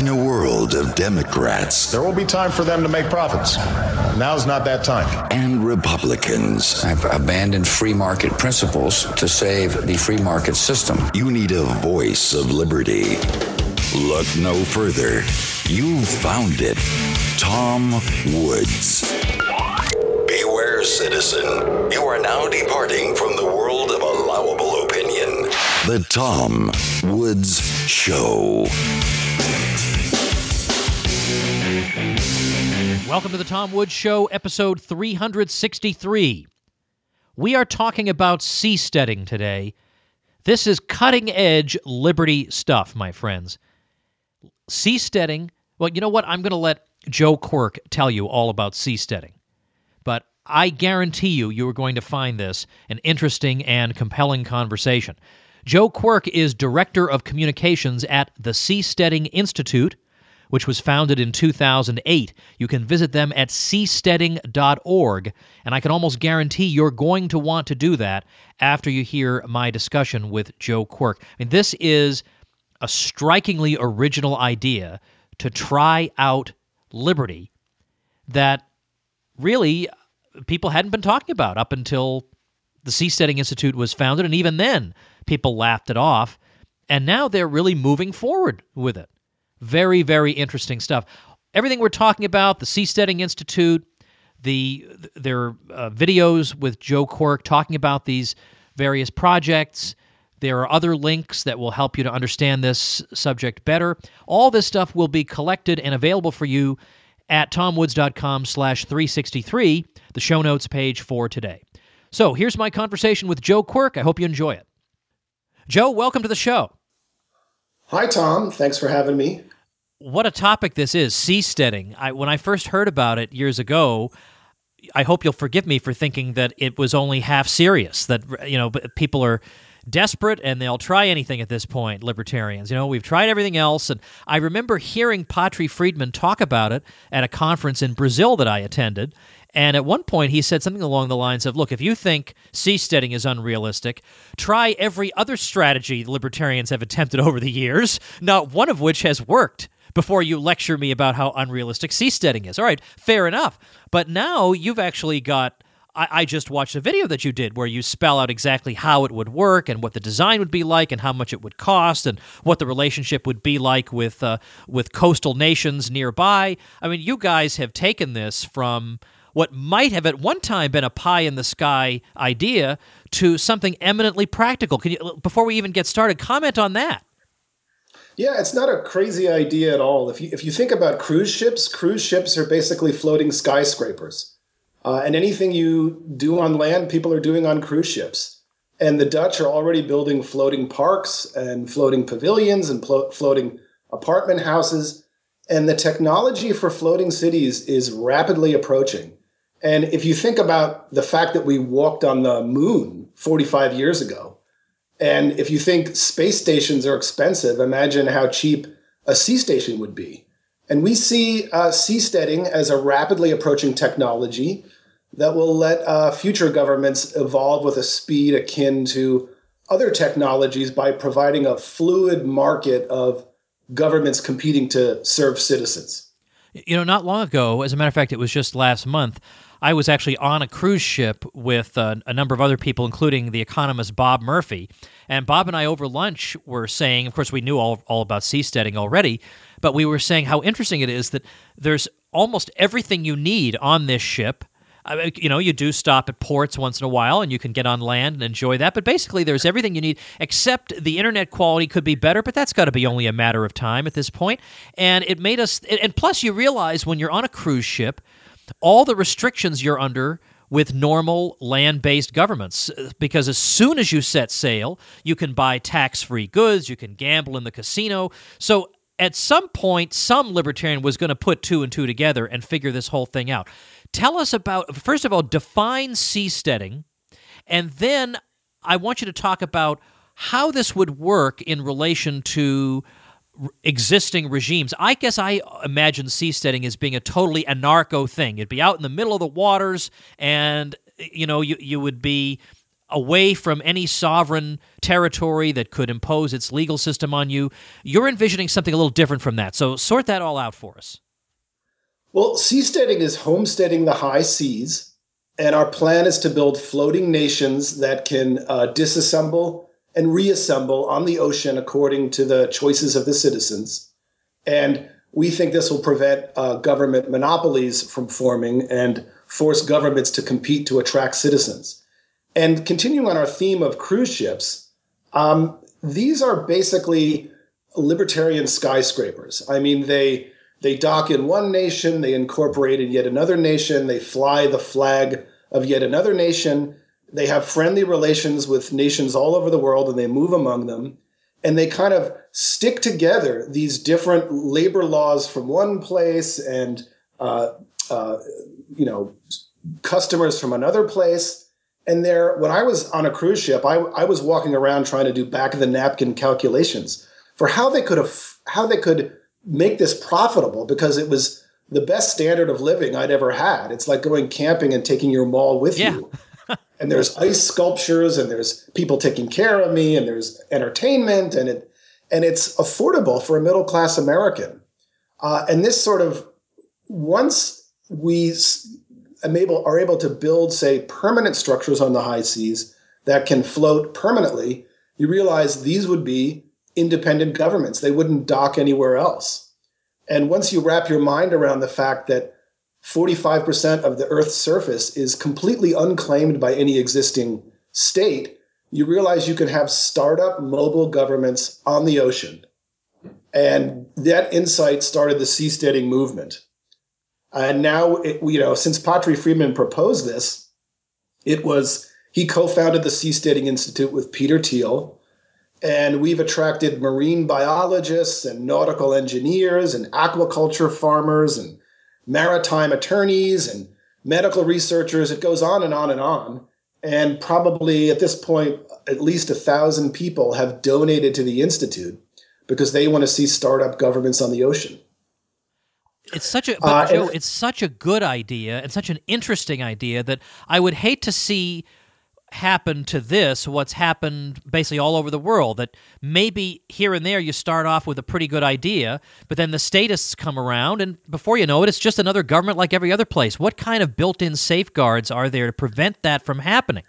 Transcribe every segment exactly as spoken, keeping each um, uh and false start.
In a world of Democrats, there will be time for them to make profits. Now's not that time. And Republicans, I've abandoned free market principles to save the free market system. You need a voice of liberty. Look no further. You've found it. Tom Woods. Beware, citizen. You are now departing from the world of allowable opinion. The Tom Woods Show. Welcome to the Tom Woods Show, episode three sixty-three. We are talking about seasteading today. This is cutting-edge liberty stuff, my friends. Seasteading, well, you know what? I'm going to let Joe Quirk tell you all about seasteading. But I guarantee you, you are going to find this an interesting and compelling conversation. Joe Quirk is Director of Communications at the Seasteading Institute, which was founded in two thousand eight. You can visit them at seasteading dot org, and I can almost guarantee you're going to want to do that after you hear my discussion with Joe Quirk. I mean, this is a strikingly original idea to try out liberty that really people hadn't been talking about up until the Seasteading Institute was founded, and even then people laughed it off, and now they're really moving forward with it. Very, very interesting stuff. Everything we're talking about, the Seasteading Institute, the their uh, videos with Joe Quirk talking about these various projects. There are other links that will help you to understand this subject better. All this stuff will be collected and available for you at tomwoods.com slash 363, the show notes page for today. So here's my conversation with Joe Quirk. I hope you enjoy it. Joe, welcome to the show. Hi, Tom. Thanks for having me. What a topic this is, seasteading. I, when I first heard about it years ago, I hope you'll forgive me for thinking that it was only half serious, that, you know, people are desperate and they'll try anything at this point, libertarians. You know, we've tried everything else. And I remember hearing Patri Friedman talk about it at a conference in Brazil that I attended. And at one point, he said something along the lines of, look, if you think seasteading is unrealistic, try every other strategy libertarians have attempted over the years, not one of which has worked, before you lecture me about how unrealistic seasteading is. All right, fair enough. But now you've actually got, I, I just watched a video that you did where you spell out exactly how it would work and what the design would be like and how much it would cost and what the relationship would be like with uh, with coastal nations nearby. I mean, you guys have taken this from what might have at one time been a pie-in-the-sky idea to something eminently practical. Can you, before we even get started, comment on that? Yeah, it's not a crazy idea at all. If you if you think about cruise ships, cruise ships are basically floating skyscrapers. Uh, and anything you do on land, people are doing on cruise ships. And the Dutch are already building floating parks and floating pavilions and plo- floating apartment houses. And the technology for floating cities is rapidly approaching. And if you think about the fact that we walked on the moon forty-five years ago, and if you think space stations are expensive, imagine how cheap a sea station would be. And we see uh, seasteading as a rapidly approaching technology that will let uh, future governments evolve with a speed akin to other technologies by providing a fluid market of governments competing to serve citizens. You know, not long ago, as a matter of fact, it was just last month, I was actually on a cruise ship with uh, a number of other people, including the economist Bob Murphy. And Bob and I over lunch were saying, of course, we knew all, all about seasteading already, but we were saying how interesting it is that there's almost everything you need on this ship. I mean, you know, you do stop at ports once in a while, and you can get on land and enjoy that. But basically, there's everything you need, except the internet quality could be better, but that's got to be only a matter of time at this point. And it made us, and plus you realize when you're on a cruise ship, all the restrictions you're under with normal land-based governments, because as soon as you set sail, you can buy tax-free goods, you can gamble in the casino. So at some point, some libertarian was going to put two and two together and figure this whole thing out. Tell us about, first of all, define seasteading, and then I want you to talk about how this would work in relation to existing regimes. I guess I imagine seasteading as being a totally anarcho thing. It'd be out in the middle of the waters, and you know, you you would be away from any sovereign territory that could impose its legal system on you. You're envisioning something a little different from that. So sort that all out for us. Well, seasteading is homesteading the high seas, and our plan is to build floating nations that can uh, disassemble and reassemble on the ocean according to the choices of the citizens. And we think this will prevent uh, government monopolies from forming and force governments to compete to attract citizens. And continuing on our theme of cruise ships, um, these are basically libertarian skyscrapers. I mean, they they dock in one nation, they incorporate in yet another nation, they fly the flag of yet another nation, they have friendly relations with nations all over the world, and they move among them. And they kind of stick together these different labor laws from one place and, uh, uh, you know, customers from another place. And there, when I was on a cruise ship, I, I was walking around trying to do back of the napkin calculations for how they could have, how they could make this profitable, because it was the best standard of living I'd ever had. It's like going camping and taking your maul with yeah. you. And there's ice sculptures, and there's people taking care of me, and there's entertainment, and it and it's affordable for a middle class American. Uh, and this sort of, once we am able, are able to build, say, permanent structures on the high seas that can float permanently, you realize these would be independent governments. They wouldn't dock anywhere else. And once you wrap your mind around the fact that forty-five percent of the Earth's surface is completely unclaimed by any existing state, you realize you can have startup mobile governments on the ocean. And that insight started the seasteading movement. And now, it, you know, since Patri Friedman proposed this, it was, he co-founded the Seasteading Institute with Peter Thiel. And we've attracted marine biologists and nautical engineers and aquaculture farmers and maritime attorneys and medical researchers. It goes on and on and on. And probably at this point, at least a thousand people have donated to the Institute because they want to see startup governments on the ocean. It's such a, but Uh, Joe, and- it's such a good idea and such an interesting idea that I would hate to see happen to this, what's happened basically all over the world, that maybe here and there you start off with a pretty good idea, but then the statists come around, and before you know it, it's just another government like every other place. What kind of built-in safeguards are there to prevent that from happening?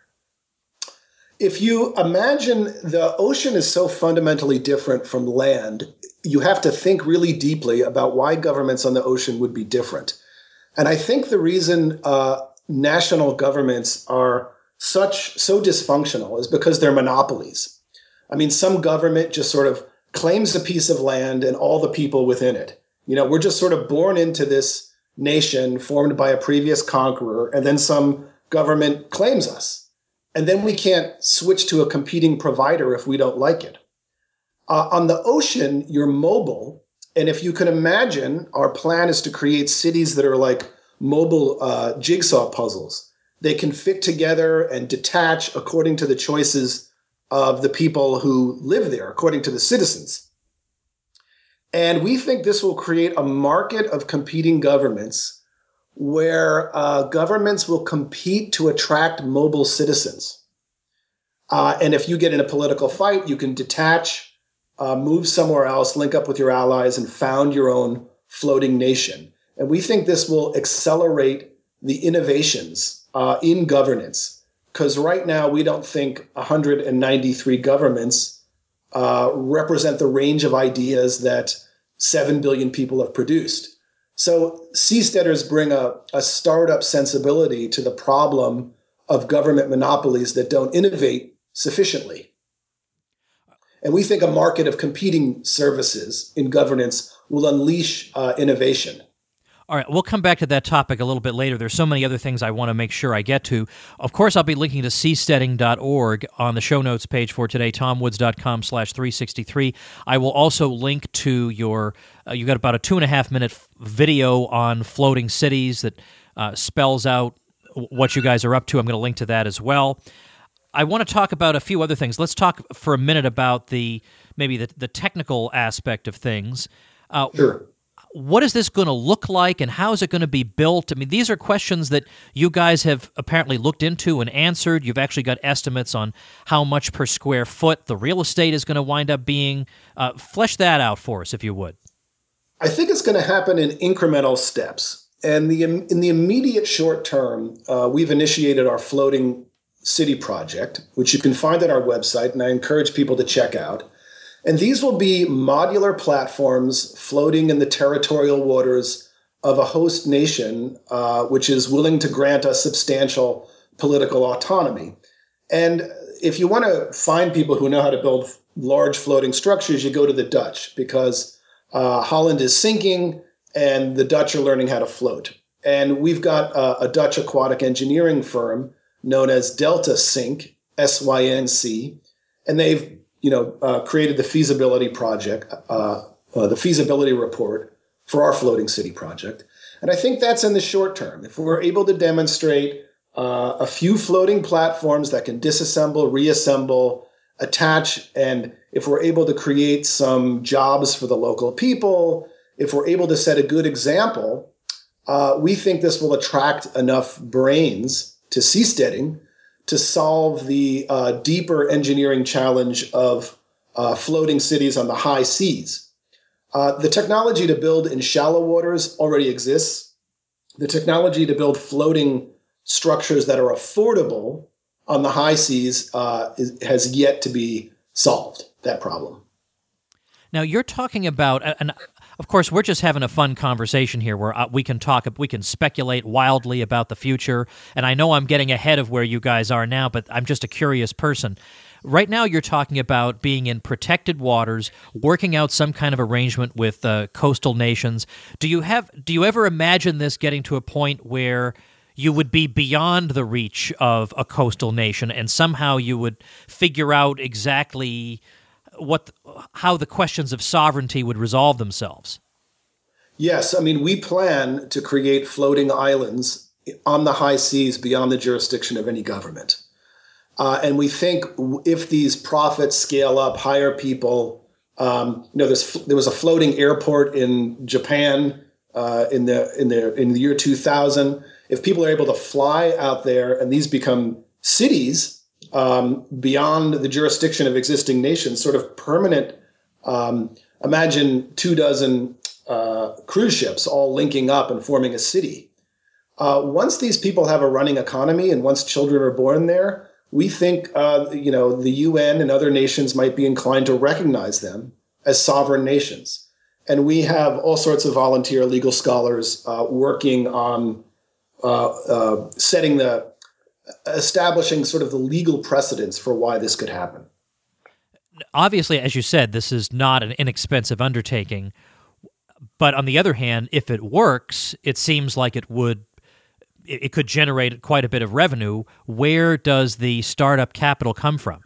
If you imagine the ocean is so fundamentally different from land, you have to think really deeply about why governments on the ocean would be different. And I think the reason uh, national governments are such so dysfunctional is because they're monopolies. I mean, some government just sort of claims a piece of land and all the people within it. You know, we're just sort of born into this nation formed by a previous conqueror, and then some government claims us. And then we can't switch to a competing provider if we don't like it. Uh, on the ocean, you're mobile. And if you can imagine, our plan is to create cities that are like mobile uh, jigsaw puzzles. They can fit together and detach according to the choices of the people who live there, according to the citizens. And we think this will create a market of competing governments where uh, governments will compete to attract mobile citizens. Uh, and if you get in a political fight, you can detach, uh, move somewhere else, link up with your allies, and found your own floating nation. And we think this will accelerate the innovations Uh, in governance, because right now we don't think one hundred ninety-three governments uh, represent the range of ideas that seven billion people have produced. So seasteaders bring a, a startup sensibility to the problem of government monopolies that don't innovate sufficiently. And we think a market of competing services in governance will unleash uh, innovation. All right, we'll come back to that topic a little bit later. There's so many other things I want to make sure I get to. Of course, I'll be linking to seasteading dot org on the show notes page for today, tomwoods.com slash 363. I will also link to your, uh, you got about a two and a half minute video on floating cities that uh, spells out what you guys are up to. I'm going to link to that as well. I want to talk about a few other things. Let's talk for a minute about the maybe the, the technical aspect of things. Uh, Sure. what is this going to look like, and how is it going to be built? I mean, these are questions that you guys have apparently looked into and answered. You've actually got estimates on how much per square foot the real estate is going to wind up being. Uh, flesh that out for us, if you would. I think it's going to happen in incremental steps. And the in the immediate short term, uh, we've initiated our floating city project, which you can find on our website, and I encourage people to check out. And these will be modular platforms floating in the territorial waters of a host nation, uh, which is willing to grant us substantial political autonomy. And if you want to find people who know how to build large floating structures, you go to the Dutch, because uh, Holland is sinking and the Dutch are learning how to float. And we've got uh, a Dutch aquatic engineering firm known as Delta Sync, S Y N C, and they've you know uh, created the feasibility project, uh, uh, the feasibility report for our floating city project. And I think that's in the short term. If we're able to demonstrate uh, a few floating platforms that can disassemble, reassemble, attach, and if we're able to create some jobs for the local people, if we're able to set a good example, uh, we think this will attract enough brains to seasteading to solve the uh, deeper engineering challenge of uh, floating cities on the high seas. Uh, the technology to build in shallow waters already exists. The technology to build floating structures that are affordable on the high seas uh, is, has yet to be solved, that problem. Now, you're talking about, and of course, we're just having a fun conversation here where we can talk, we can speculate wildly about the future, and I know I'm getting ahead of where you guys are now, but I'm just a curious person. Right now, you're talking about being in protected waters, working out some kind of arrangement with uh, coastal nations. Do you have? Do you ever imagine this getting to a point where you would be beyond the reach of a coastal nation, and somehow you would figure out exactly what, how the questions of sovereignty would resolve themselves? Yes, I mean, we plan to create floating islands on the high seas beyond the jurisdiction of any government. Uh, and we think if these profits scale up, hire people, um, you know, there's, there was a floating airport in Japan uh, in the in the in the year two thousand. If people are able to fly out there and these become cities um, beyond the jurisdiction of existing nations, sort of permanent. Um, imagine two dozen uh, cruise ships all linking up and forming a city. Uh, once these people have a running economy and once children are born there, we think uh, you know the U N and other nations might be inclined to recognize them as sovereign nations. And we have all sorts of volunteer legal scholars uh, working on uh, uh, setting the, establishing sort of the legal precedents for why this could happen. Obviously, as you said, this is not an inexpensive undertaking. But on the other hand, if it works, it seems like it would, it could generate quite a bit of revenue. Where does the startup capital come from?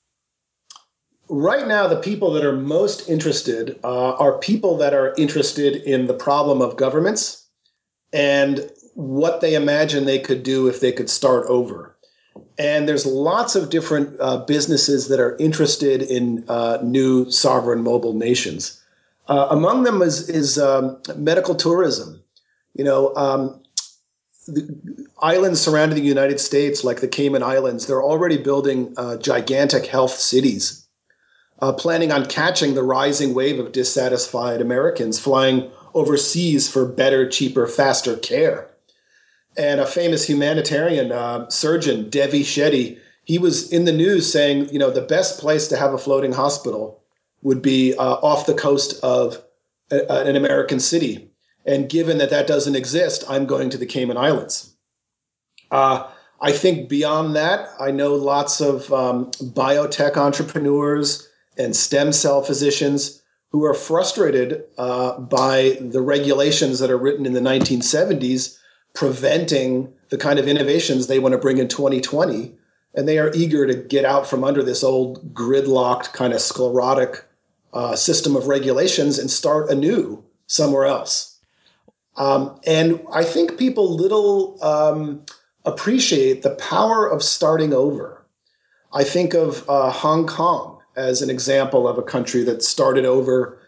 Right now, the people that are most interested uh, are people that are interested in the problem of governments and what they imagine they could do if they could start over. And there's lots of different uh, businesses that are interested in uh, new sovereign mobile nations. Uh, among them is, is um, medical tourism. You know, um, the islands surrounding the United States, like the Cayman Islands, they're already building uh, gigantic health cities, uh, planning on catching the rising wave of dissatisfied Americans flying overseas for better, cheaper, faster care. And a famous humanitarian uh, surgeon, Devi Shetty, he was in the news saying, you know, the best place to have a floating hospital would be uh, off the coast of a, an American city. And given that that doesn't exist, I'm going to the Cayman Islands. Uh, I think beyond that, I know lots of um, biotech entrepreneurs and stem cell physicians who are frustrated uh, by the regulations that are written in the nineteen seventies preventing the kind of innovations they want to bring in twenty twenty. And they are eager to get out from under this old gridlocked kind of sclerotic uh, system of regulations and start anew somewhere else. Um, and I think people little um, appreciate the power of starting over. I think of uh, Hong Kong as an example of a country that started over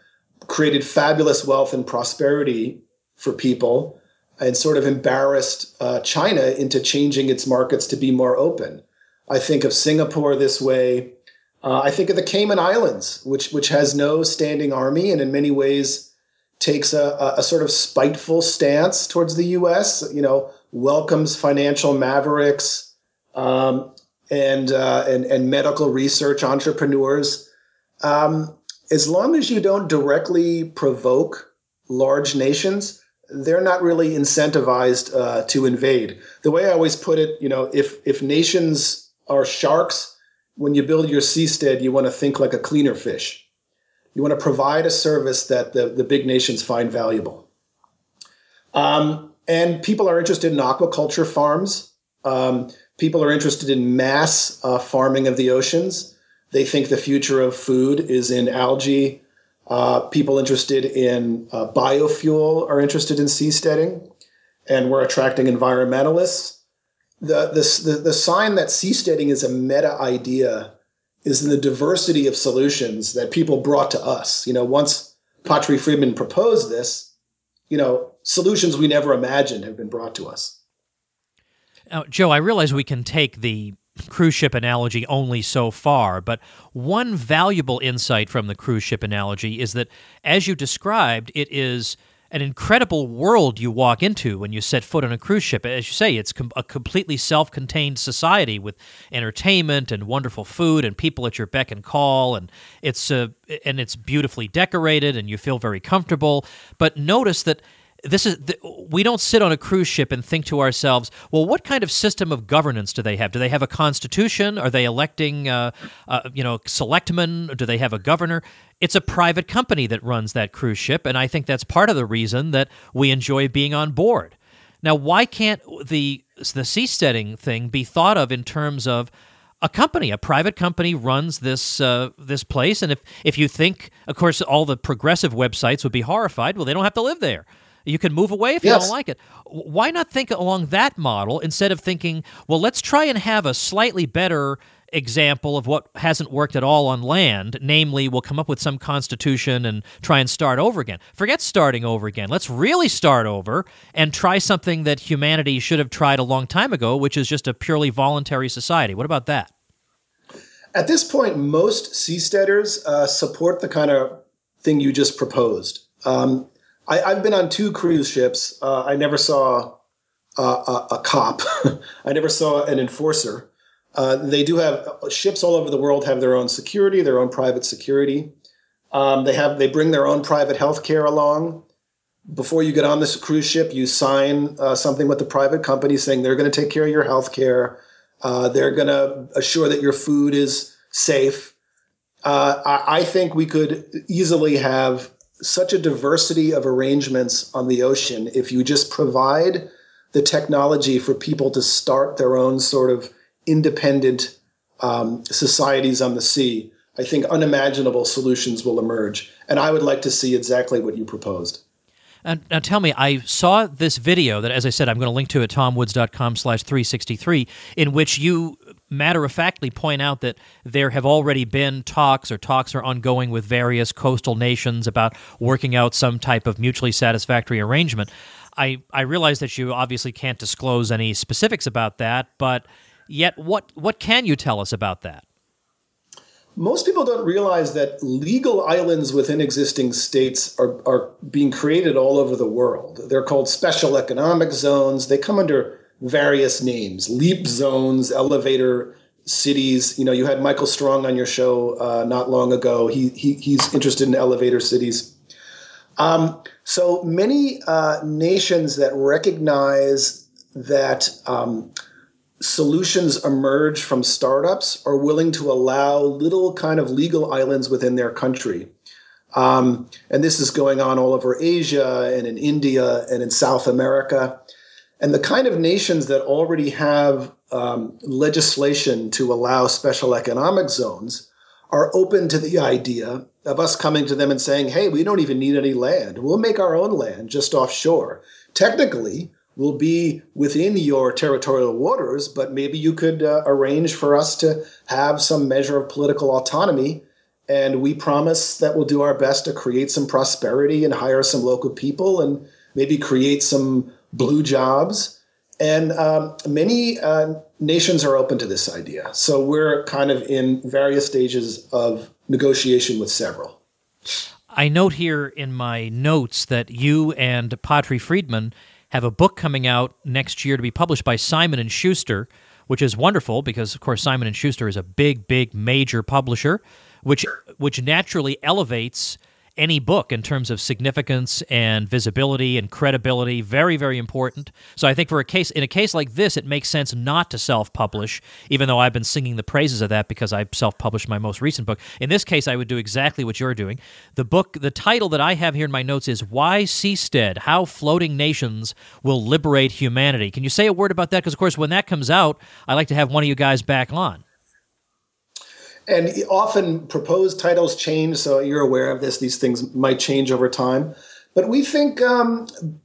created fabulous wealth and prosperity for people and sort of embarrassed uh, China into changing its markets to be more open. I think of Singapore this way. Uh, I think of the Cayman Islands, which which has no standing army and in many ways takes a, a, a sort of spiteful stance towards the U S, you know, welcomes financial mavericks um, and, uh, and, and medical research entrepreneurs. Um, as long as you don't directly provoke large nations, they're not really incentivized uh, to invade. The way I always put it, you know, if if nations are sharks, when you build your seastead, you want to think like a cleaner fish. You want to provide a service that the, the big nations find valuable. Um, and people are interested in aquaculture farms. Um, people are interested in mass uh, farming of the oceans. They think the future of food is in algae. Uh, people interested in uh, biofuel are interested in seasteading, and we're attracting environmentalists. The, the, the, the sign that seasteading is a meta idea is in the diversity of solutions that people brought to us. You know, once Patri Friedman proposed this, you know, solutions we never imagined have been brought to us. Now, Joe, I realize we can take the cruise ship analogy only so far, but one valuable insight from the cruise ship analogy is that, as you described, it is an incredible world you walk into when you set foot on a cruise ship. As you say, it's com- a completely self-contained society with entertainment and wonderful food and people at your beck and call, and it's uh, and it's beautifully decorated, and you feel very comfortable. But notice that this is th- we don't sit on a cruise ship and think to ourselves, well, what kind of system of governance do they have? Do they have a constitution? Are they electing, uh, uh, you know, selectmen? Do they have a governor? It's a private company that runs that cruise ship, and I think that's part of the reason that we enjoy being on board. Now, why can't the the seasteading thing be thought of in terms of a company, a private company runs this uh, this place, and if if you think, of course, all the progressive websites would be horrified, well, they don't have to live there. You can move away if you yes. don't like it. Why not think along that model instead of thinking, well, let's try and have a slightly better example of what hasn't worked at all on land, namely we'll come up with some constitution and try and start over again. Forget starting over again. Let's really start over and try something that humanity should have tried a long time ago, which is just a purely voluntary society. What about that? At this point, most seasteaders uh, support the kind of thing you just proposed. Um, I, I've been on two cruise ships. Uh, I never saw uh, a, a cop. I never saw an enforcer. Uh, they do have ships all over the world have their own security, their own private security. Um, they have they bring their own private health care along. Before you get on this cruise ship, you sign uh, something with the private company saying they're going to take care of your health care. Uh, they're going to assure that your food is safe. Uh, I, I think we could easily have such a diversity of arrangements on the ocean if you just provide the technology for people to start their own sort of independent um, societies on the sea. I think unimaginable solutions will emerge. And I would like to see exactly what you proposed. Uh, now tell me, I saw this video that, as I said, I'm going to link to at tomwoods.com slash 363, in which you matter-of-factly point out that there have already been talks or talks are ongoing with various coastal nations about working out some type of mutually satisfactory arrangement. I, I realize that you obviously can't disclose any specifics about that, but yet what, what can you tell us about that? Most people don't realize that legal islands within existing states are, are being created all over the world. They're called special economic zones. They come under various names, leap zones, elevator cities. You know, you had Michael Strong on your show uh, not long ago. He, he he's interested in elevator cities. Um, so many uh, nations that recognize that um, solutions emerge from startups are willing to allow little kind of legal islands within their country. Um, and this is going on all over Asia and in India and in South America. And the kind of nations that already have um, legislation to allow special economic zones are open to the idea of us coming to them and saying, hey, we don't even need any land. We'll make our own land just offshore. Technically, we'll be within your territorial waters, but maybe you could uh, arrange for us to have some measure of political autonomy And we promise that we'll do our best to create some prosperity and hire some local people and maybe create some blue jobs. And um, many uh, nations are open to this idea. So we're kind of in various stages of negotiation with several. I note here in my notes that you and Patri Friedman have a book coming out next year to be published by Simon and Schuster, which is wonderful because, of course, Simon and Schuster is a big, big, major publisher, which which naturally elevates any book in terms of significance and visibility and credibility. Very, very important. So I think for a case in a case like this, it makes sense not to self-publish, even though I've been singing the praises of that because I self-published my most recent book. In this case, I would do exactly what you're doing. The book, the title that I have here in my notes is Why Seastead? How Floating Nations Will Liberate Humanity. Can you say a word about that? Because, of course, when that comes out, I'd like to have one of you guys back on. And often proposed titles change, so you're aware of this. These things might change over time. But we think um,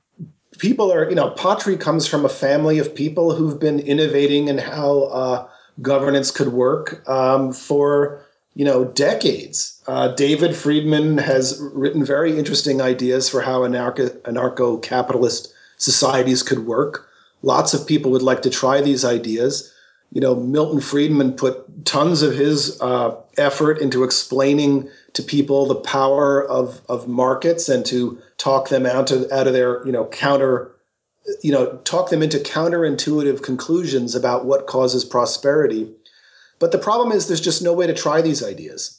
people are, you know, Patri comes from a family of people who've been innovating in how uh, governance could work um, for, you know, decades. Uh, David Friedman has written very interesting ideas for how anarcho- anarcho-capitalist societies could work. Lots of people would like to try these ideas. You know, Milton Friedman put tons of his uh, effort into explaining to people the power of, of markets and to talk them out of, out of their, you know, counter, you know, talk them into counterintuitive conclusions about what causes prosperity. But the problem is there's just no way to try these ideas.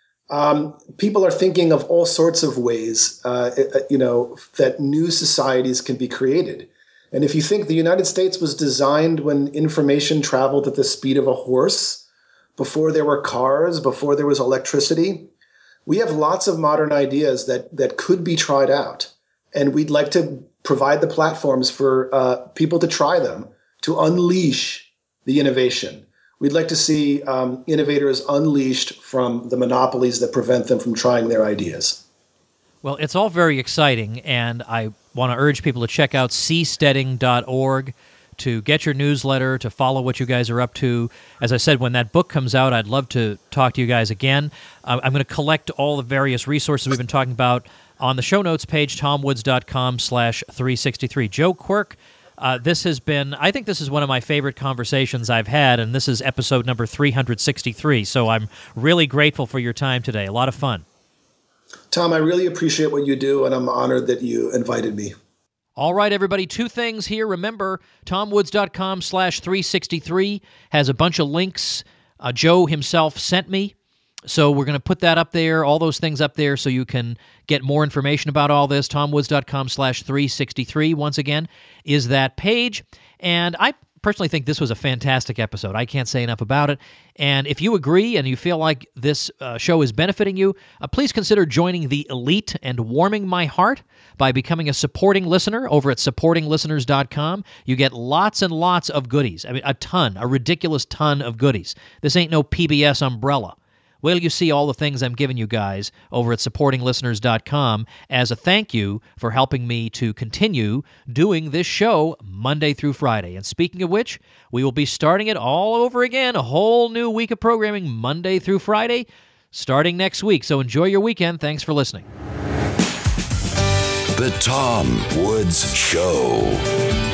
Um, people are thinking of all sorts of ways, uh, you know, that new societies can be created. And if you think the United States was designed when information traveled at the speed of a horse, before there were cars, before there was electricity, we have lots of modern ideas that, that could be tried out. And we'd like to provide the platforms for uh, people to try them, to unleash the innovation. We'd like to see um, innovators unleashed from the monopolies that prevent them from trying their ideas. Well, it's all very exciting, and I want to urge people to check out seasteading dot org to get your newsletter, to follow what you guys are up to. As I said, when that book comes out, I'd love to talk to you guys again. Uh, I'm going to collect all the various resources we've been talking about on the show notes page, tom woods dot com slash three sixty-three. Joe Quirk, uh, this has been, I think this is one of my favorite conversations I've had, and this is episode number three hundred sixty-three, so I'm really grateful for your time today. A lot of fun. Tom, I really appreciate what you do, and I'm honored that you invited me. All right, everybody, two things here. Remember, tom woods dot com slash three sixty-three has a bunch of links uh, Joe himself sent me. So we're going to put that up there, all those things up there, so you can get more information about all this. tom woods dot com slash three sixty-three, once again, is that page. And I personally think this was a fantastic episode. I can't say enough about it. And if you agree and you feel like this uh, show is benefiting you, uh, please consider joining the elite and warming my heart by becoming a supporting listener over at supporting listeners dot com. You get lots and lots of goodies. I mean, a ton, a ridiculous ton of goodies. This ain't no P B S umbrella. Wait till you see all the things I'm giving you guys over at supporting listeners dot com as a thank you for helping me to continue doing this show Monday through Friday. And speaking of which, we will be starting it all over again, a whole new week of programming Monday through Friday, starting next week. So enjoy your weekend. Thanks for listening. The Tom Woods Show.